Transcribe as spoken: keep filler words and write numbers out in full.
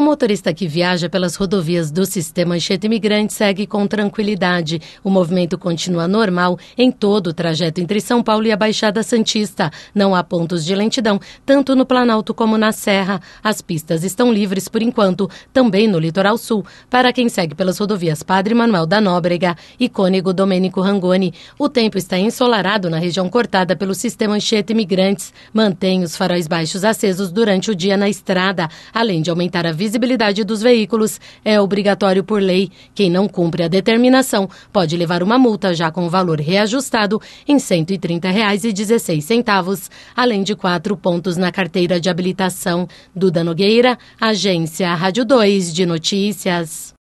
motorista que viaja pelas rodovias do Sistema Anchieta Imigrante segue com tranquilidade. O movimento continua normal em todo o trajeto entre São Paulo e a Baixada Santista. Não há pontos de lentidão, tanto no Planalto como na Serra. As pistas estão livres por enquanto, também no Litoral Sul, para quem segue pelas rodovias Padre Manuel da Nóbrega e Cônego Domênico Rangoni. O tempo está ensolarado na região cortada pelo Sistema Anchieta Imigrantes. Mantém os faróis baixos acesos durante o dia na estrada, além de aumentar a visibilidade dos veículos. É obrigatório por lei. Quem não cumpre a determinação pode levar uma multa já com o valor reajustado em cento e trinta reais e dezesseis centavos, além de quatro pontos na carteira de habilitação. Duda Nogueira, Agência Rádio dois de Notícias.